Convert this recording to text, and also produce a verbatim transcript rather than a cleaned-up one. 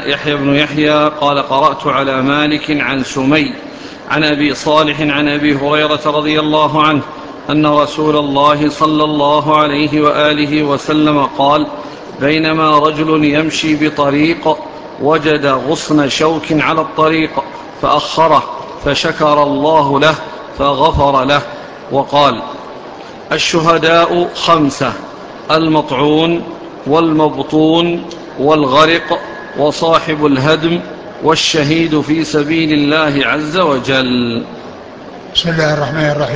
يحيى بن يحيى قال قرأت على مالك عن سمي عن أبي صالح عن أبي هريرة رضي الله عنه أن رسول الله صلى الله عليه وآله وسلم قال: بينما رجل يمشي بطريق وجد غصن شوك على الطريق فأخره فشكر الله له فغفر له. وقال: الشهداء خمسة: المطعون والمبطون والغرق وصاحب الهدم والشهيد في سبيل الله عز وجل. بسم الله الرحمن الرحيم.